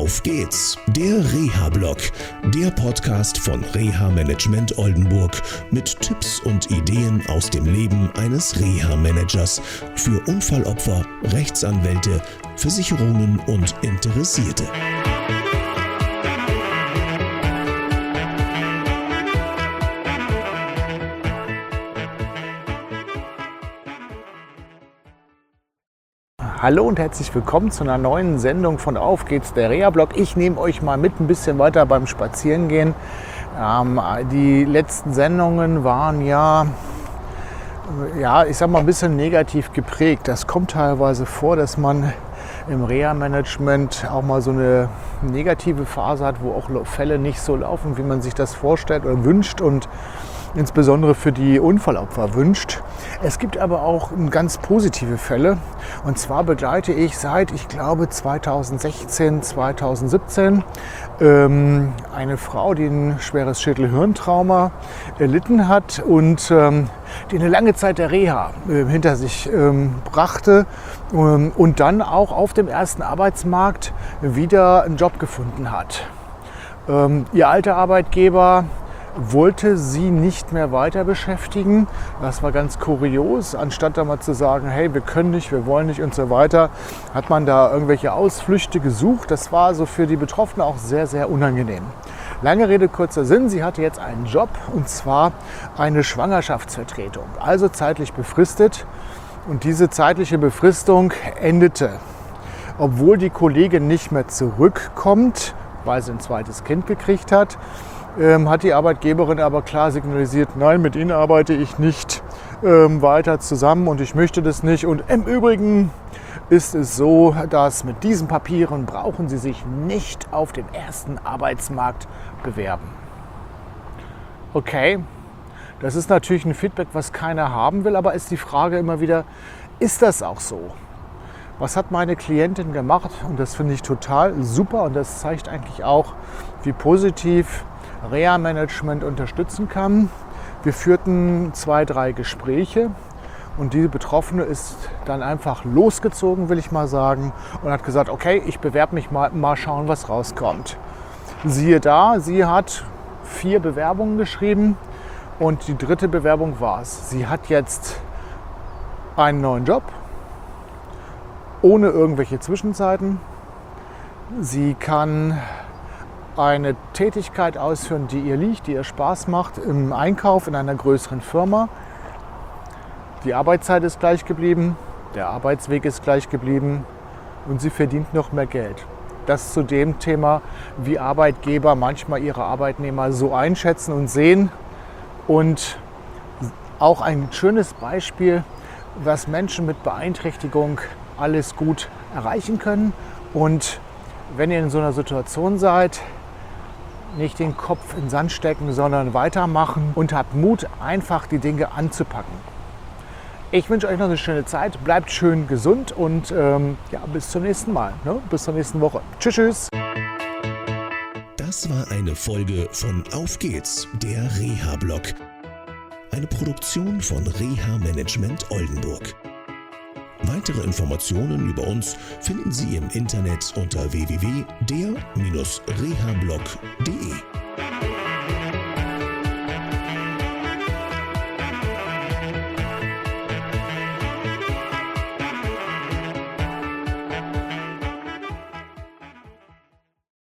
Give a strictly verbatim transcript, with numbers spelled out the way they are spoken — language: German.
Auf geht's, der Reha-Blog, der Podcast von Reha Management Oldenburg mit Tipps und Ideen aus dem Leben eines Reha-Managers für Unfallopfer, Rechtsanwälte, Versicherungen und Interessierte. Hallo und herzlich willkommen zu einer neuen Sendung von Auf geht's, der Reha-Blog. Ich nehme euch mal mit ein bisschen weiter beim Spazierengehen. Ähm, die letzten Sendungen waren ja, ja, ich sag mal, ein bisschen negativ geprägt. Das kommt teilweise vor, dass man im Reha-Management auch mal so eine negative Phase hat, wo auch Fälle nicht so laufen, wie man sich das vorstellt oder wünscht und insbesondere für die Unfallopfer wünscht. Es gibt aber auch ganz positive Fälle. Und zwar begleite ich seit, ich glaube, zweitausendsechzehn, zweitausendsiebzehn ähm, eine Frau, die ein schweres Schädel-Hirntrauma erlitten hat und ähm, die eine lange Zeit der Reha äh, hinter sich ähm, brachte ähm, und dann auch auf dem ersten Arbeitsmarkt wieder einen Job gefunden hat. Ähm, ihr alter Arbeitgeber wollte sie nicht mehr weiter beschäftigen. Das war ganz kurios. Anstatt da mal zu sagen, hey, wir können nicht, wir wollen nicht und so weiter, hat man da irgendwelche Ausflüchte gesucht. Das war so für die Betroffenen auch sehr, sehr unangenehm. Lange Rede, kurzer Sinn. Sie hatte jetzt einen Job und zwar eine Schwangerschaftsvertretung, also zeitlich befristet. Und diese zeitliche Befristung endete, obwohl die Kollegin nicht mehr zurückkommt, weil sie ein zweites Kind gekriegt hat. Ähm, hat die Arbeitgeberin aber klar signalisiert, nein, mit Ihnen arbeite ich nicht ähm, weiter zusammen und ich möchte das nicht. Und im Übrigen ist es so, dass mit diesen Papieren brauchen Sie sich nicht auf dem ersten Arbeitsmarkt bewerben. Okay, das ist natürlich ein Feedback, was keiner haben will, aber ist die Frage immer wieder, ist das auch so? Was hat meine Klientin gemacht? Und das finde ich total super und das zeigt eigentlich auch, wie positiv Reha-Management unterstützen kann. Wir führten zwei, drei Gespräche und die Betroffene ist dann einfach losgezogen, will ich mal sagen, und hat gesagt, okay, ich bewerbe mich mal, mal schauen, was rauskommt. Siehe da, sie hat vier Bewerbungen geschrieben und die dritte Bewerbung war es. Sie hat jetzt einen neuen Job, ohne irgendwelche Zwischenzeiten. Sie kann eine Tätigkeit ausführen, die ihr liegt, die ihr Spaß macht, im Einkauf in einer größeren Firma. Die Arbeitszeit ist gleich geblieben, der Arbeitsweg ist gleich geblieben und sie verdient noch mehr Geld. Das zu dem Thema, wie Arbeitgeber manchmal ihre Arbeitnehmer so einschätzen und sehen. Und auch ein schönes Beispiel, was Menschen mit Beeinträchtigung alles gut erreichen können. Und wenn ihr in so einer Situation seid, nicht den Kopf in den Sand stecken, sondern weitermachen und habt Mut, einfach die Dinge anzupacken. Ich wünsche euch noch eine schöne Zeit, bleibt schön gesund und ähm, ja, bis zum nächsten Mal, ne? Bis zur nächsten Woche. Tschüss, tschüss. Das war eine Folge von Auf geht's, der Reha-Blog. Eine Produktion von Reha Management Oldenburg. Weitere Informationen über uns finden Sie im Internet unter w w w punkt der Bindestrich rehablog punkt de.